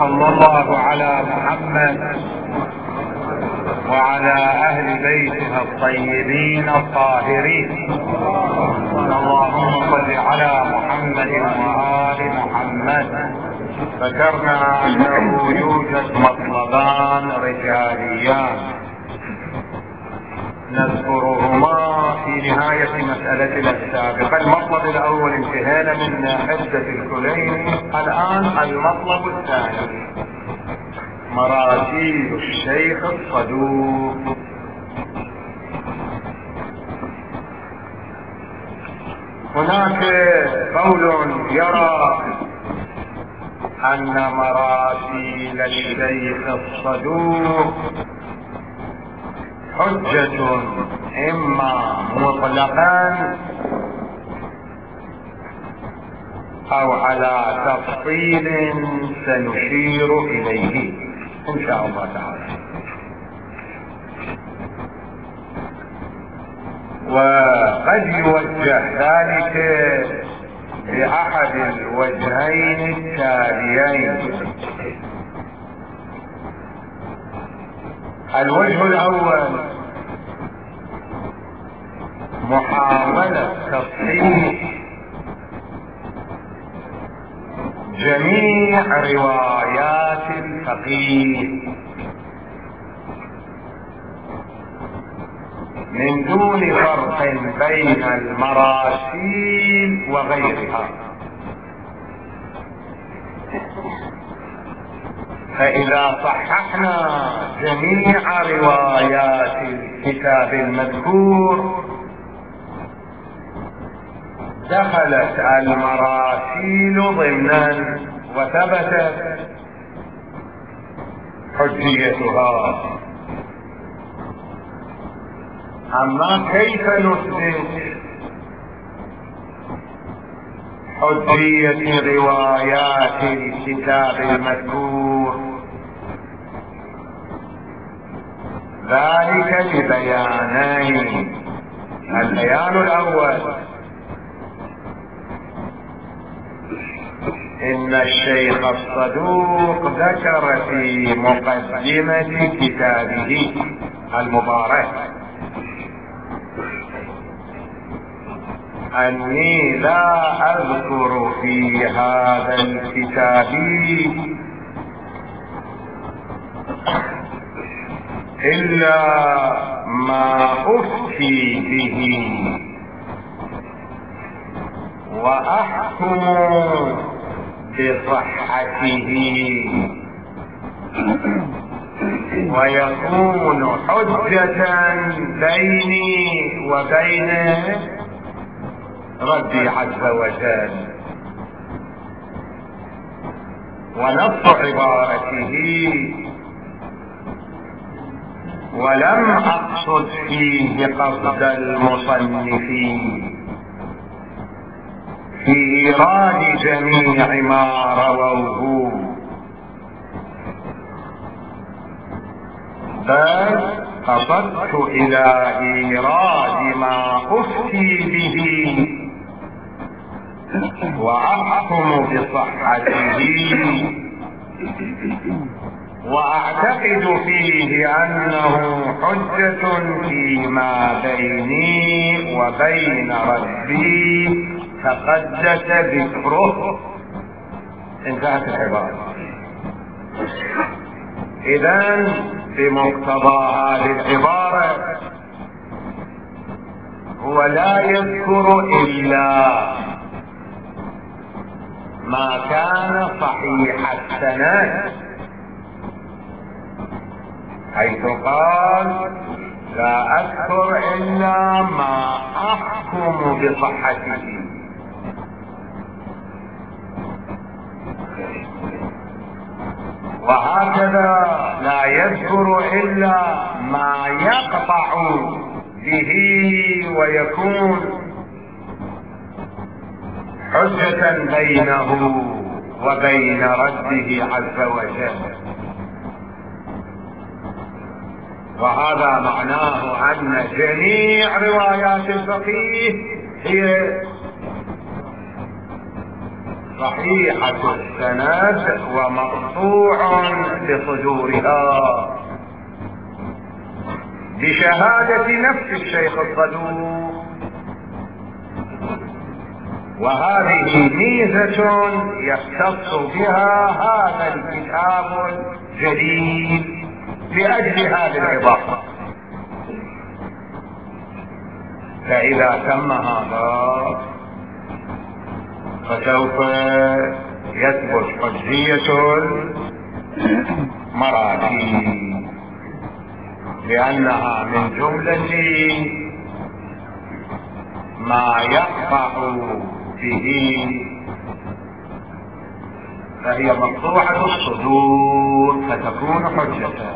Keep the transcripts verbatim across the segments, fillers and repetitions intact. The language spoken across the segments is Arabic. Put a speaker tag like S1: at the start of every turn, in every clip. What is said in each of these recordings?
S1: صلى الله على محمد وعلى اهل بيته الطيبين الطاهرين. اللهم صل على محمد وآل محمد. ذكرنا انه يوجد مطلبان رجاليان نذكرهما في نهاية مسألتنا السابقة. المطلب الاول انتهينا من حدة الكليني، الان المطلب الثاني مراسيل الشيخ الصدوق. هناك قول يرى ان مراسيل الشيخ الصدوق حجة اما مطلقا او على تفصيل سنشير اليه ان شاء الله تعالى. وقد يوجه ذلك بأحد الوجهين التاليين. الوجه الأول محاولة تصحيح جميع روايات الفقيه من دون فرق بين المراسيل وغيرها. فإذا صححنا جميع روايات الكتاب المذكور دخلت المراسيل ضمنا وثبتت حجيتها. اما كيف نثبت حجية روايات الكتاب المذكور؟ ذلك لبيانين. البيان الاول ان الشيخ الصدوق ذكر في مقدمة كتابه المبارك اني لا اذكر في هذا الكتاب الا ما افتي به واحكم بصحته ويكون حجة بيني وبين ربي عز وجل. ونص عبارته ولم اقصد فيه قصد المصنفين في ايراد جميع ما رووه، بل قصدت الى ايراد ما افتي به واحكم بصحته واعتقد فيه انه حجة فيما بيني وبين ربي تقدس ذكره. انتهت العبارة. اذن بمقتضى هذه العبارة هو لا يذكر الا ما كان صحيح السند، حيث قال لا اذكر الا ما احكم بصحته. وهكذا لا يذكر الا ما يقطع به ويكون حجة بينه وبين ربه عز وجل. وهذا معناه ان جميع روايات الفقيه هي صحيحة السند ومقطوع بصدورها بشهادة نفس الشيخ الصدوق. وهذه ميزة يختص بها هذا الكتاب الجليل لأجل هذه الإضافة. فإذا تم هذا فسوف يثبت حجية المراجيح، لأنها من جملة ما يقطع به، فهي مقطوعة الصدور فتكون حجة.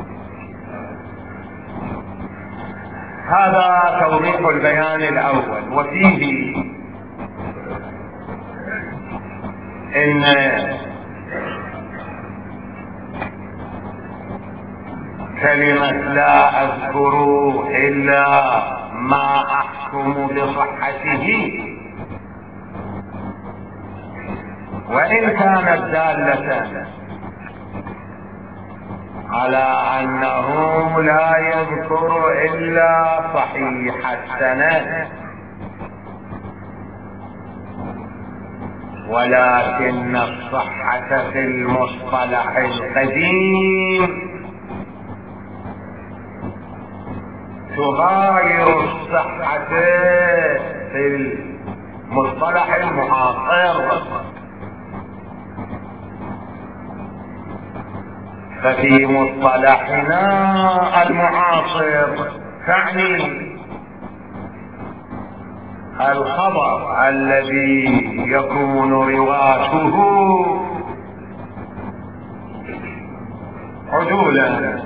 S1: هذا توضيح البيان الأول. وفيه إن كلمة لا أذكر إلا ما أحكم بصحته، وإن كانت دالة على أنه لا يذكر إلا صحيح السند، ولكن الصحة في المصطلح القديم تغاير الصحة في المصطلح المعاصر. ففي مصطلحنا المعاصر تعني الخبر الذي يكون رواته عدولا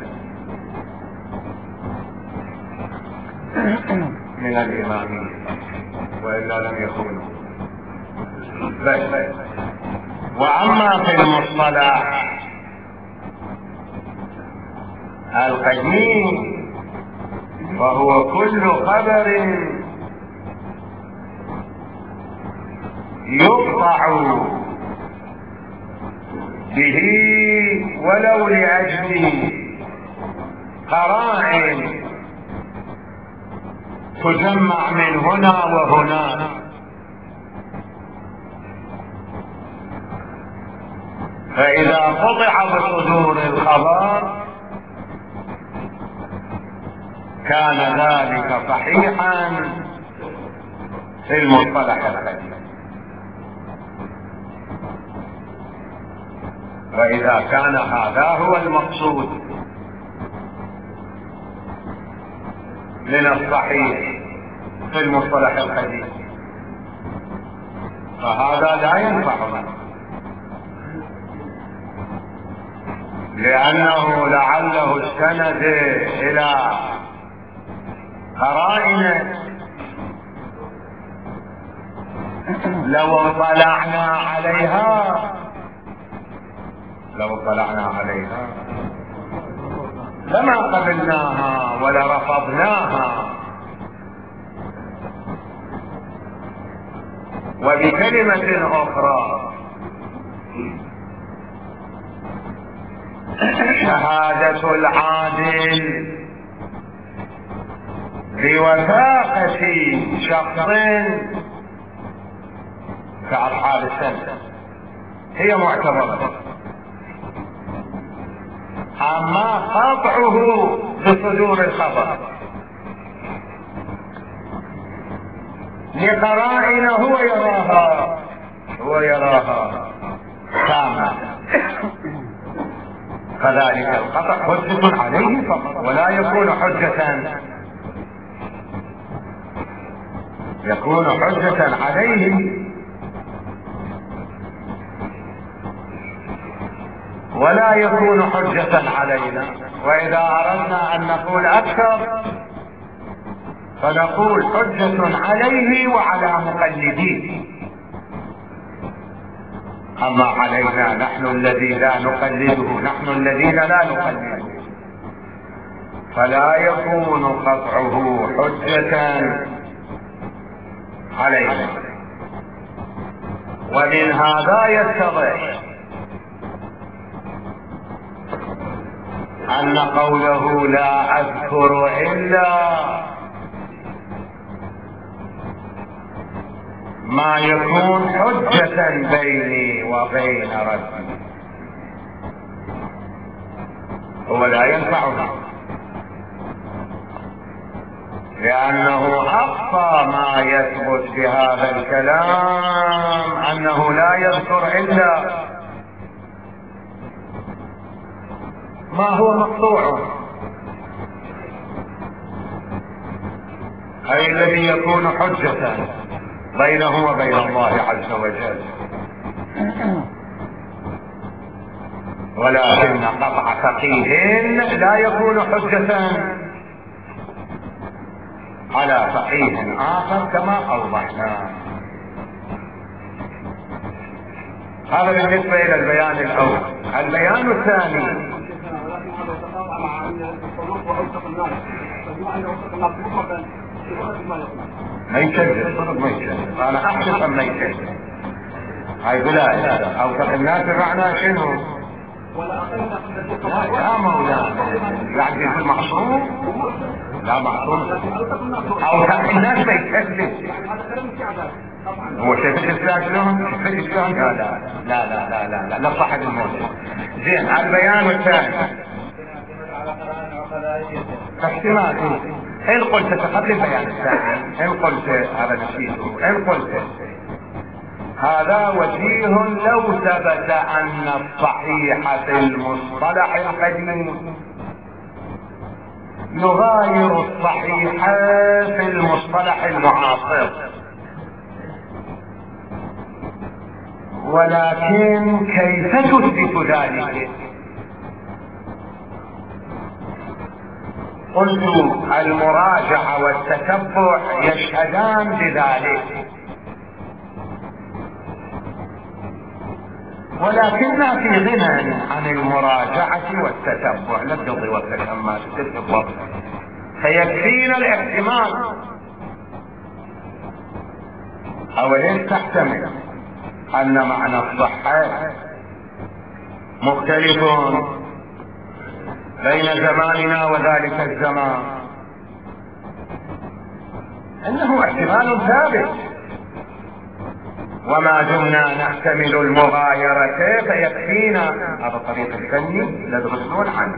S1: من الإمامين وإلا لم يكونوا. بس وأما في المصطلح القديم فهو كل خبر يقطع به ولو لأجل قرائن تجمع من هنا وهناك. فإذا قطع بصدور الخبر كان ذلك صحيحا في المصطلح القديم. وإذا كان هذا هو المقصود من الصحيح في المصطلح القديم فهذا لا ينفعنا، لأنه لعله استند إلى قرائن لو اطلعنا عليها لو اطلعنا عليها لما قبلناها ولا رفضناها. وبكلمة أخرى شهادة العادل بوثاقة شخص كأصحاب السنة هي معتبرة، أما قطعه بصدور الخبر لقرائن هو يراها هو يراها تامة، فذلك القطع حجة عليه فقط، ولا يكون حجة يكون حجة عليه ولا يكون حجة علينا. وإذا أردنا أن نقول أكثر فنقول حجة عليه وعلى مقلديه. أما علينا نحن الذي لا نقلده، نحن الذين لا نقلده، فلا يكون قطعه حجة علينا. ومن هذا يتضح أن قوله لا أذكر إلا ما يكون حجة بيني وبين ربي هو لا ينفعنا، لأنه أقصى ما يثبت بهذا الكلام أنه لا يذكر إلا ما هو مقطوع، أي الذي يكون حجة بينه وبين الله عز وجل. ولكن قطع فقيه لا يكون حجة على فقيه آخر كما أوضحنا. هذا بالنسبة إلى البيان الأول. البيان الثاني ما يكذب، ما يكذب، أنا أحسب أم ما يكذب. هاي بلا أوثق الناس معناه شنو؟ لا يا مولانا، يعني يقول معصوم؟ لا معصوم. أوثق الناس ما يكذب. هو شايف الإسلام شلون؟ شايف الإسلام؟ لا لا لا لا لا لا لا لا صحة الموت. زين، البيان الثاني احتمال إن قلت قبل البيان الثاني، إن قلت هذا نسيته، إن قلت هذا وجيه لو ثبت أن الصحيح في المصطلح القديم يغاير الصحيح في المصطلح المعاصر، ولكن كيف تثبت ذلك؟ قلت المراجعة والتتبع يشهدان بذلك، ولكننا في غنى عن المراجعة والتتبع. لا تقضي وقتك أما تكتب وقتك، فيكفينا الاحتمال. أو ليش تحتمل أن معنى الصحة مختلف بين زماننا وذلك الزمان، انه احتمال ثابت، وما دمنا نحتمل المغايرة فيكفينا. هذا الطريق الفني ندرسون عنه،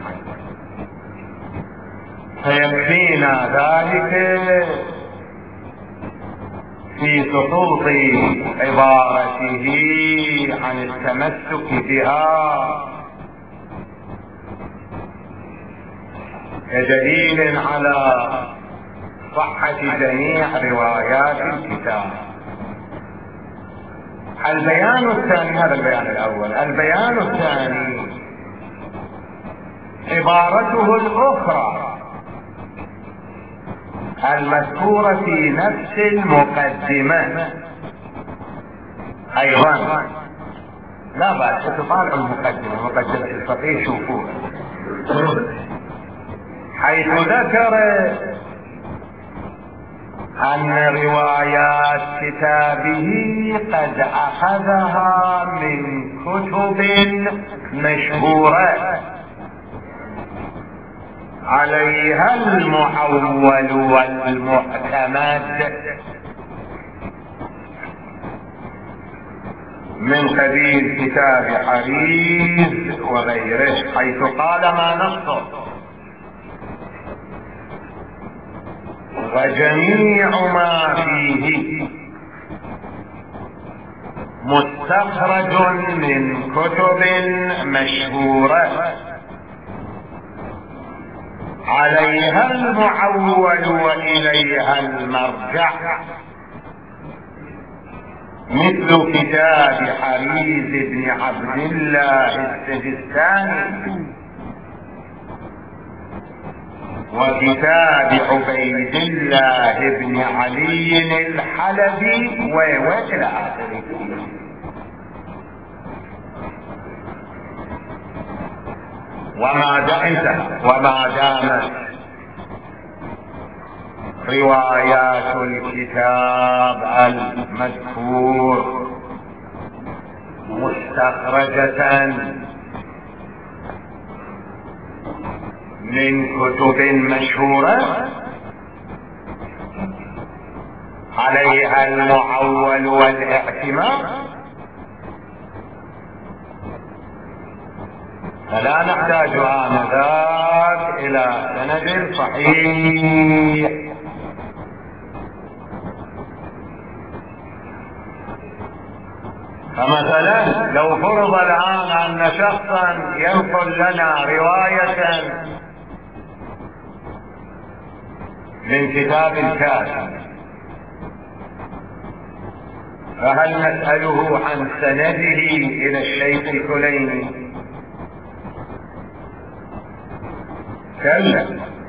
S1: فيكفينا ذلك في سقوط عبارته عن التمسك بها كدليل على صحة جميع روايات الكتاب. البيان الثاني، هذا البيان الأول. البيان الثاني عبارته الأخرى المذكورة في نفس المقدمة أيضا. لا بأس تطالعوا المقدمة، مقدمة الفقيه شوفوها، حيث ذكر أن روايات كتابه قد أخذها من كتب مشهورة عليها المعول والمعتمد من قبيل كتاب حريز وغيره، حيث قال ما نصه: وجميع ما فيه مستخرج من كتب مشهورة عليها المعول وإليها المرجع، مثل كتاب حريز بن عبد الله السجستاني وكتاب عبيد الله بن علي الحلبي وإلى آخره. وما دام وما دامت روايات الكتاب المذكور مستخرجة من كتب مشهورة عليها المعول والاعتماد، فلا نحتاج آنذاك إلى سند صحيح. فمثلا لو فرض الآن أن شخصا ينقل لنا رواية من كتاب الكافي، فهل نسأله عن سنده إلى الشيخ الكليني؟ كلا،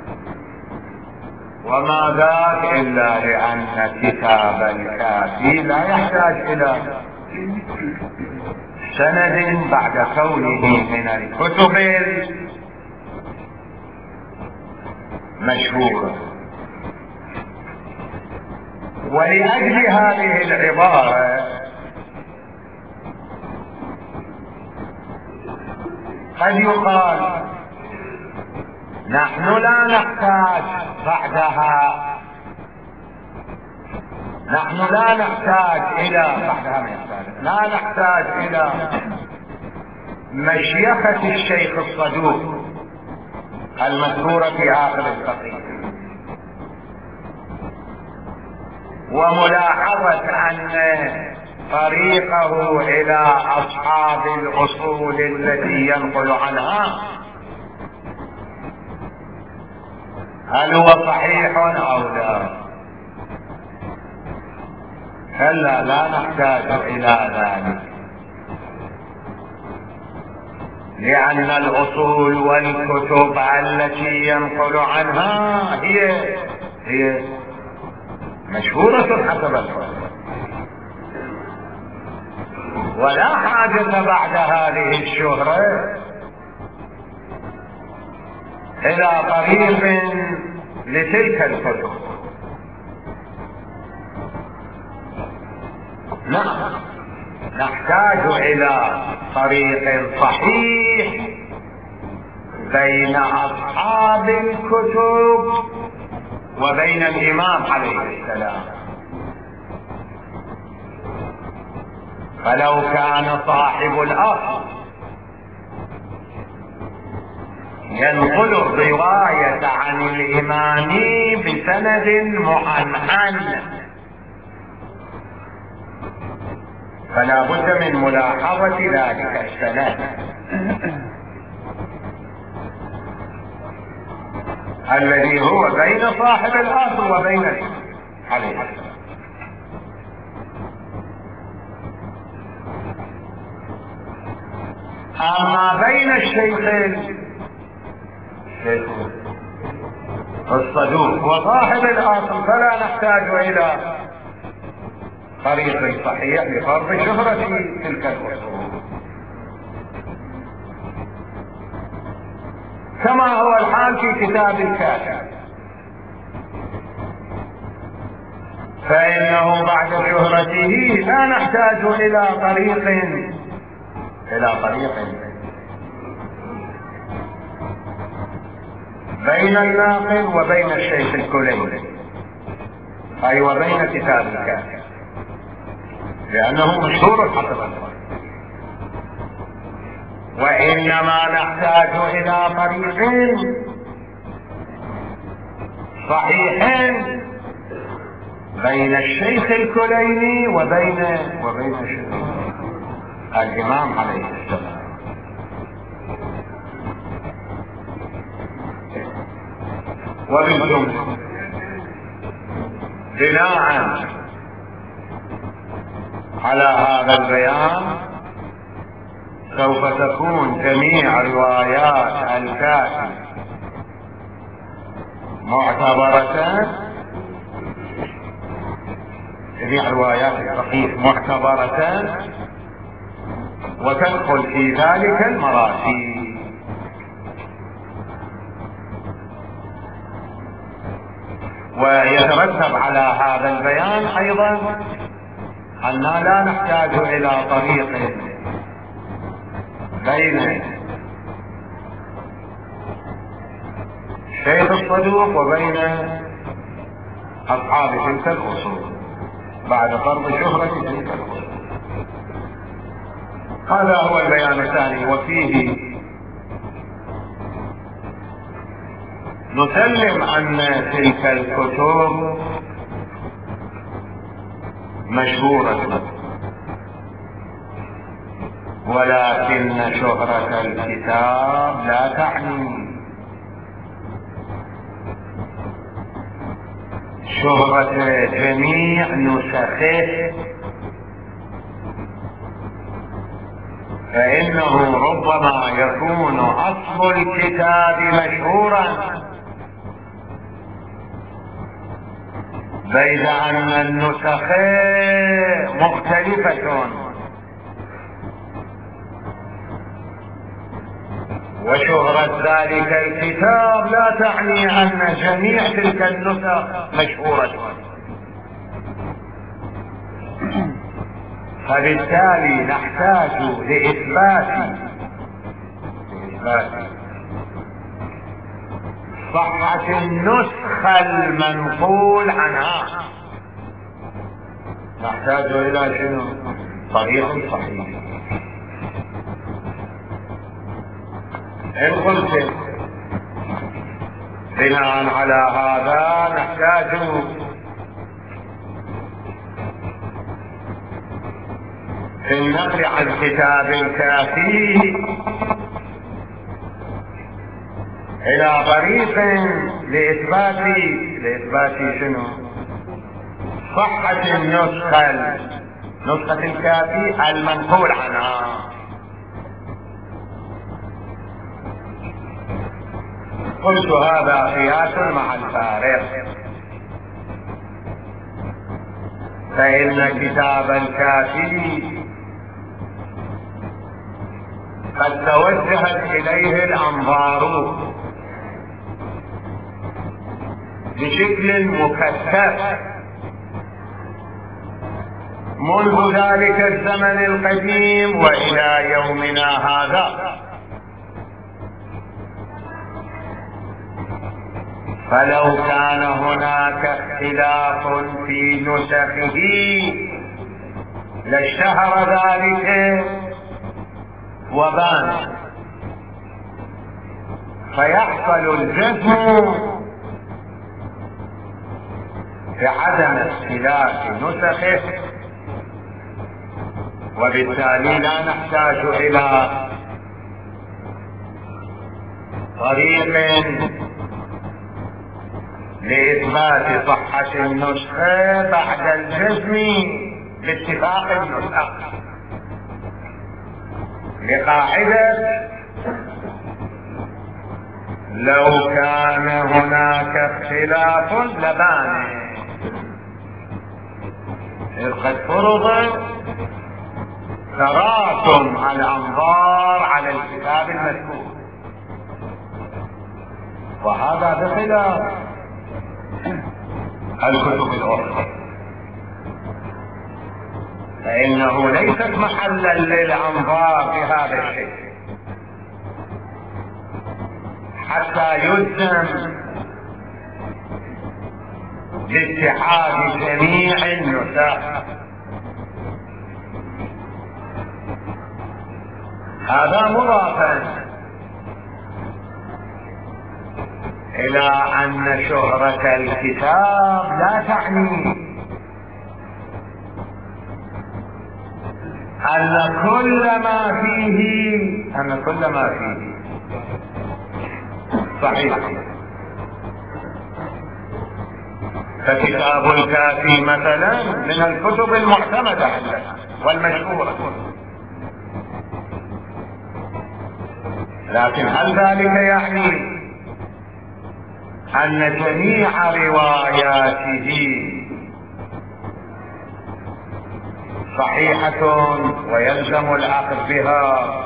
S1: وما ذاك إلا لأن كتاب الكافي لا يحتاج إلى سند بعد كونه من الكتب المشهورة. ولأجل هذه العبارة قد يقال نحن لا نحتاج بعدها نحن لا نحتاج إلى بعدها من لا نحتاج إلى مشيخة الشيخ الصدوق المذكورة في آخر القصيدة، وملاحظة أن طريقه إلى أصحاب الأصول التي ينقل عنها هل هو صحيح أو لا؟ كلا، لا نحتاج إلى ذلك، لأن الأصول والكتب التي ينقل عنها هي هي مشهورة حسب الفرق، ولا حاجة بعد هذه الشهرة إلى طريق لتلك الكتب. نعم، نحتاج إلى طريق صحيح بين أصحاب الكتب وبين الإمام عليه السلام. فلو كان صاحب الأصل ينقل الرواية عن الإمام بسند معنعن، فلا بد من ملاحظة ذلك السند الذي هو بين صاحب الأصل وبين عليه السلام. أما بين الشيخ الصدوق وصاحب الأصل فلا نحتاج إلى طريق صحيح لفرض شهرة تلك الأصول، كما هو الحال في كتاب الكافي، فإنه بعد شهرته لا نحتاج إلى طريق إلى طريق بين الناقل وبين الشيخ الكليني، أي وبين كتاب الكافي، لأنه مشهور حسب الفرق. وإنما نحتاج إلى طريق صحيح بين الشيخ الكليني وبين وبين الشيخ الإمام عليه السلام. وبالجملة بناء على هذا البيان سوف تكون جميع روايات الكافي معتبرة، جميع روايات الصحيح معتبرة، وتدخل في ذلك المراسيل. ويترتب على هذا البيان أيضا أننا لا نحتاج إلى طريق بين الشيخ الصدوق وبين أصحاب تلك الأصول بعد فرض شهرة تلك الأصول. هذا هو البيان الثاني. وفيه نسلم أن تلك الكتب مشهورة، ولكن شهرة الكتاب لا تعني شهرة جميع نسخه، فإنه ربما يكون أصل الكتاب مشهورا بيد أن النسخ مختلفة، وشهرة ذلك الكتاب لا تعني أن جميع تلك النسخ مشهورة. فبالتالي نحتاج لإثبات لإثبات صحة النسخة المنقول عنها، نحتاج إلى شنو؟ طريق صحيح. إن قلت بناء على هذا نحتاج في النقل عن كتاب الكافي إلى طريق لإثبات لإثبات شنو؟ صحة النسخة نسخة الكافي المنقول عنها. قلت هذا قياس مع الفارق، فإن كتاب الكافي قد توجهت إليه الأنظار بشكل مكثف منذ ذلك الزمن القديم وإلى يومنا هذا، فلو كان هناك اختلاف في نسخه لاشتهر ذلك وبان، فيحصل الجزم بعدم اختلاف نسخه، وبالتالي لا نحتاج إلى طريق لإثبات صحة النسخة بعد الجزم باتفاق النسخ، لقاعدة لو كان هناك اختلاف لبان، إذ قد فرض تراكم الأنظار على الكتاب المذكور، وهذا بخلاف الكتب الأخرى، فإنه ليست محلا للأنظار في هذا الشيء حتى يلزم باتحاد جميع النسخ. هذا مضافا إلى أن شهرة الكتاب لا تعني أن كل ما فيه أن كل ما فيه صحيح. فكتاب الكافي مثلا من الكتب المعتمدة والمشهورة، لكن هل ذلك يعني أن جميع رواياته صحيحة ويلزم الأخذ بها؟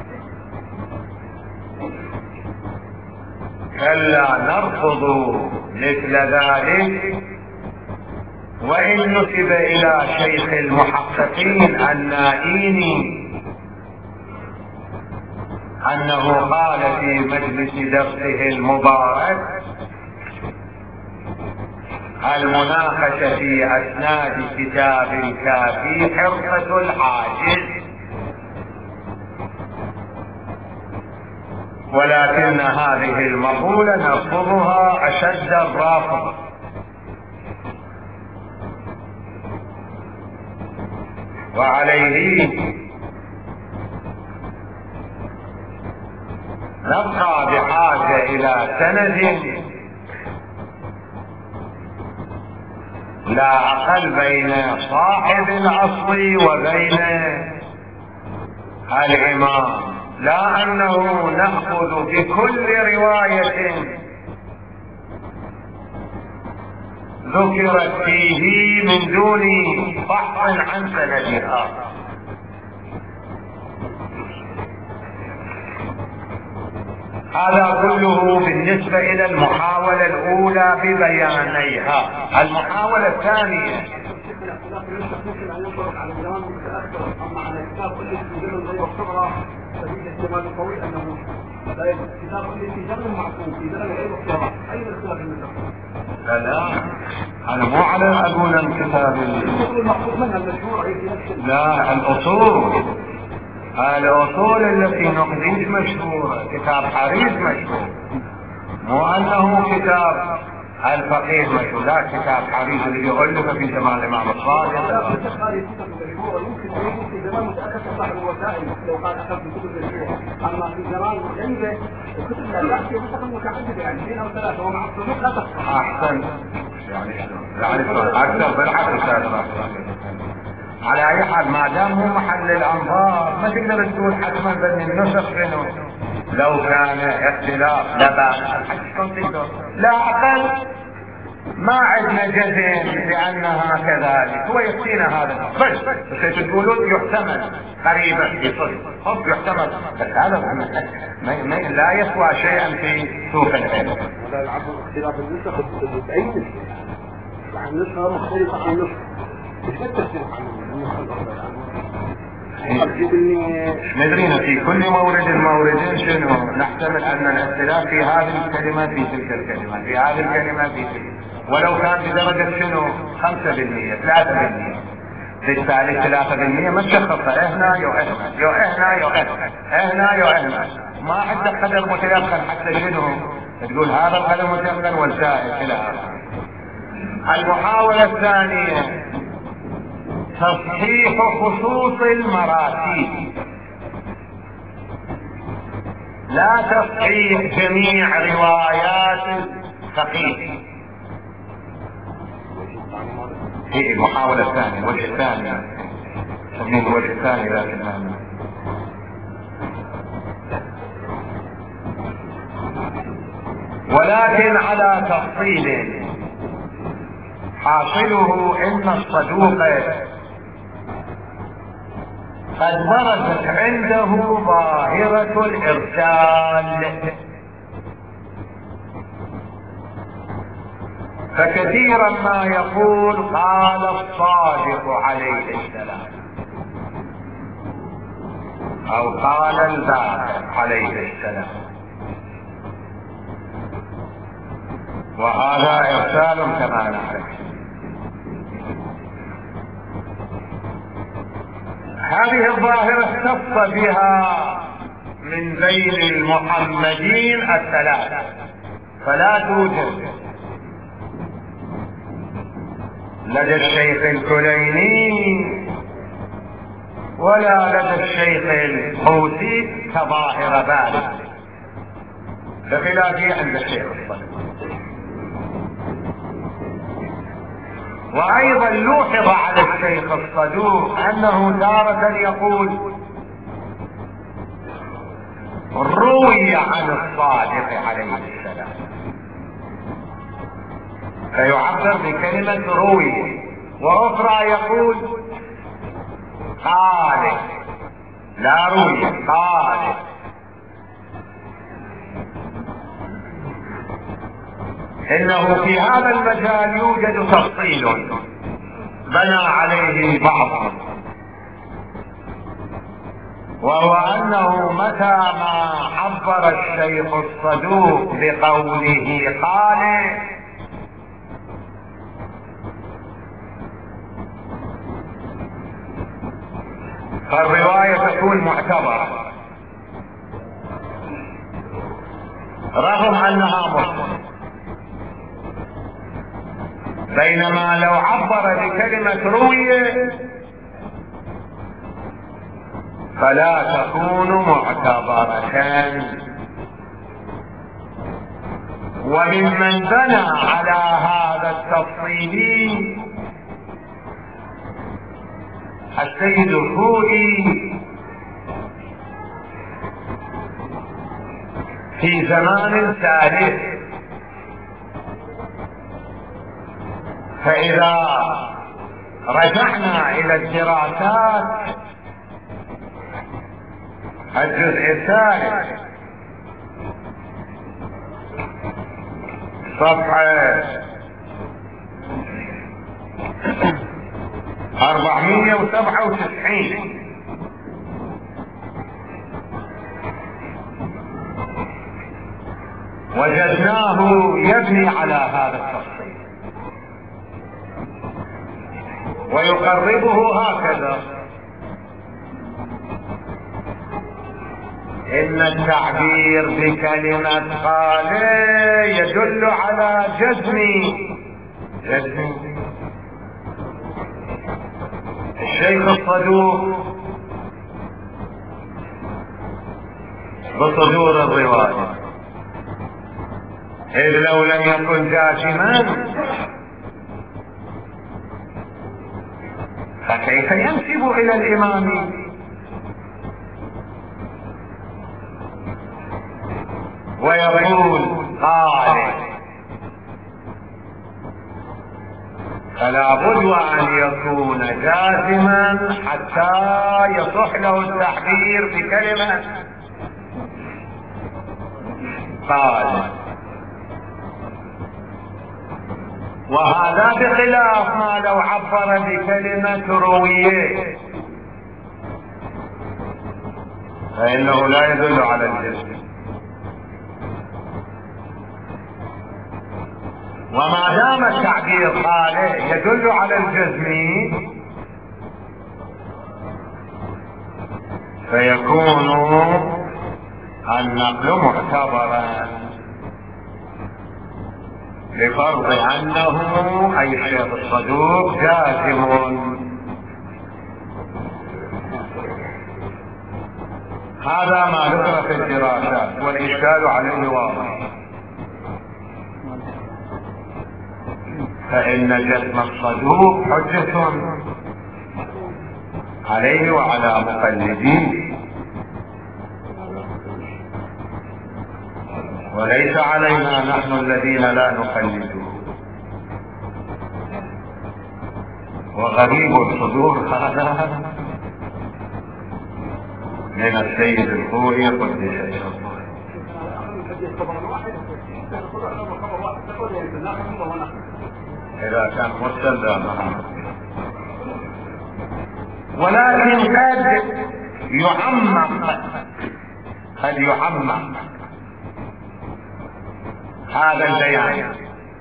S1: كلا، نرفض مثل ذلك، وإن نسب إلى شيخ المحققين النائيني انه قال في مجلس درسه المبارك: المناقشة في اسناد كتاب الكافي حرفة العاجز، ولكن هذه المقولة نرفضها اشد الرفض. وعليه نبقى بحاجة الى سند لا اقل بين صاحب الاصل وبين الامام، لا انه نأخذ بكل رواية ذكرت فيه من دون بحث عن سندها. هذا كله بالنسبة الى المحاولة الاولى ببيانيها. المحاولة الثانية لا لا انا مو على اقول الكتاب لا الاصول الاصول التي نقديش مشهورة، كتاب حريز مشهور، مو انه كتاب الفقيه مشهور، لا كتاب حريز اللي يغلف في زمان الامام الصادق.
S2: في زمان متأكد صاحب الوسائل لو قال اخذ من كتب المشهورة، اما في زمان غريبة الكتب الألاف في نسخ متعددة يعني اثنين او ثلاثة ومع الصدوق لا تخفى.
S1: احسن يعني يعني اكثر بالعكس على اي حال ما دام هو محل الانظار ما تقدر تقول حتما بان النسخ شنو لو كان اختلاف لا بأس، لا اقل ما عندنا جزم بانها كذلك، هو يكفينا هذا بس. بس تقولون يحتمل قريبا في صدق حب يحتمل، بس هذا ما ما لا يسوى شيئا في سوق العلم.
S2: ولا العبد اختلاف النسخ باي نسخه، يعني النسخه مختلفه عن نسخه، مش تختلف عن
S1: مدرينا في كل مورد الموردين شنو نحتمل ان الاختلاف في هذه الكلمة في تلك الكلمة، في هذه الكلمة في تلك، ولو كان بدرجة شنو خمسة بالمئة ثلاثة بالمئة، بالتالي ثلاثة بالمئة ما تشخص هنا يو هنا يو هنا يو هنا هنا يو هنا، ما عندك قدر متيقن حتى شنو تقول هذا القدر متيقن والزائد الى هذا. المحاولة الثانية تصحيح خصوص المراتب، لا تصحيح جميع روايات الفقيه. هي المحاولة الثانية الوجه الثاني سميه الوجه الثاني لكن ما ولكن على تفصيل حاصله ان الصدوق قد برزت عنده ظاهرة الارسال، فكثيرا ما يقول قال الصادق عليه السلام او قال الباقر عليه السلام، وهذا ارسال كما نعرف. هذه الظاهرة اختص بها من بين المحمدين الثلاثة، فلا توجد لدى الشيخ الكليني ولا لدى الشيخ الحوثي كظاهرة باردة، بخلافه عند الشيخ الصدوق. وايضا لوحظ على الشيخ الصدوق انه تارة يقول روي عن الصادق عليه السلام، فيعبر بكلمة روي، واخرى يقول قال لا روي قال. انه في هذا المجال يوجد تفصيل بنى عليه بعض، وهو انه متى ما عبر الشيخ الصدوق بقوله قال فالرواية تكون معتبرة رغم انها مرسلة، بينما لو عبر بكلمة روية فلا تكون معتبرة. وممن بنى على هذا التفصيل السيد الخوئي في زمان ثالث. فإذا رجعنا إلى الدراسات الجزء الثالث صفحة أربعمائة وسبعة وتسعين وجدناه يبني على هذا التفصيل ويقربه هكذا: إن التعبير بكلمة قال يدل على جزم جزم الشيخ الصدوق بصدور الرواية، إذ لو لم يكن جازما فكيف ينسب إلى الإمام؟ ويقول قال، فلا بد أن يكون جازما حتى يصح له التعبير بكلمة قال. وهذا بخلاف ما لو عبر بكلمة روية فإنه لا يدل على الجزم. وما دام التعبير قال يدل على الجزم فيكون النقل معتبرا لفرض انه اي الشيخ الصدوق جازم. هذا ما ذكر في الدراسات والاشكال عليه واضح. فإن جزم الصدوق حجة عليه وعلى مقلديه، وليس علينا نحن الذين لا نقلده. وغريب الصدور هذا من السيد الخوئي قدس سره. إذا كان مرسل لا محمد، ولكن قد يعمم قد يعمم هذا البيان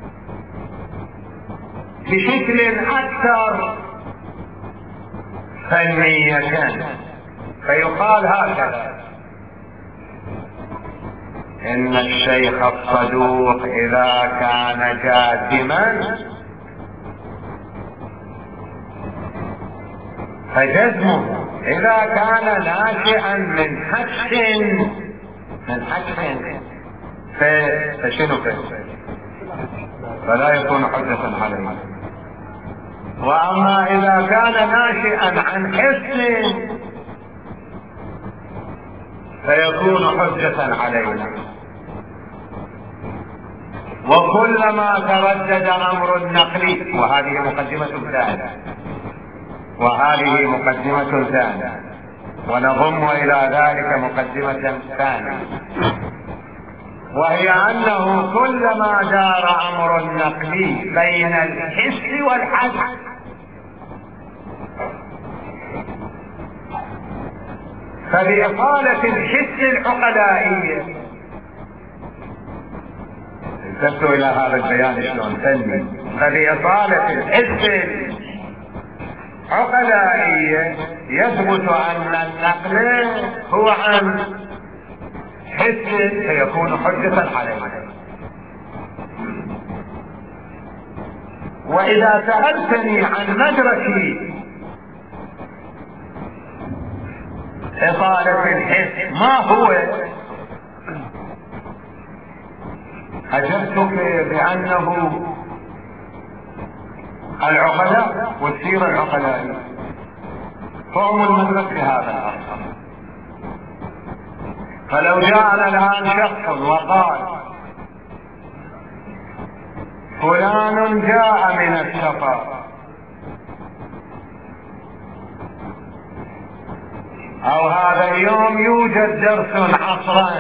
S1: بشكل أكثر فنية، فيقال هكذا: إن الشيخ الصدوق إذا كان جازما فجزمه إذا كان ناشئا من حدث من حدث فشنو فلا يكون حجة عليه. وأما إذا كان ناشئا عن حس فيكون حجة علينا. وكلما تردد أمر النقل، وهذه مقدمة ثانية وهذه مقدمة ثانية ونضم إلى ذلك مقدمة ثانية، وهي أنه كلما دار أمر النقل بين الحس والحدس فبإطالة الحس العقلائية. التفتوا إلى هذا البيان شلون فني. فبإطالة الحس العقلائية يثبت أن النقل هو عن حس سيكون حجة عليه. وإذا سألتني عن مدرك إطالة الحس ما هو، أجبتك بأنه العقلاء والسيرة العقلائية هم المدرك لهذا الأمر. فلو جاءنا الآن شخص وقال فلان جاء من السفر، او هذا اليوم يوجد درس عصرا،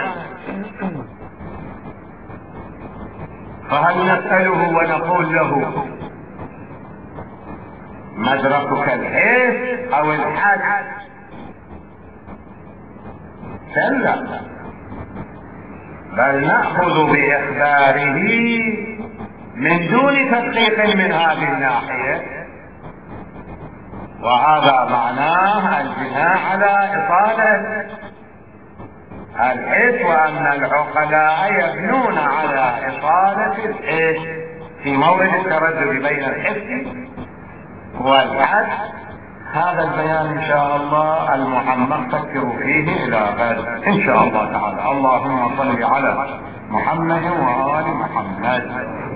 S1: فهل نسأله ونقول له مدركك الحس او الحد؟ كلا، بل نأخذ بإخباره من دون تدقيق من هذه الناحية، وهذا معناه البناء على إطالة الحس، وأن العقلاء يبنون على إطالة الحس في مورد التردد بين الحس والحد. هذا البيان إن شاء الله المعمق فكروا فيه إلى غد إن شاء الله تعالى. اللهم صل على محمد وآل محمد.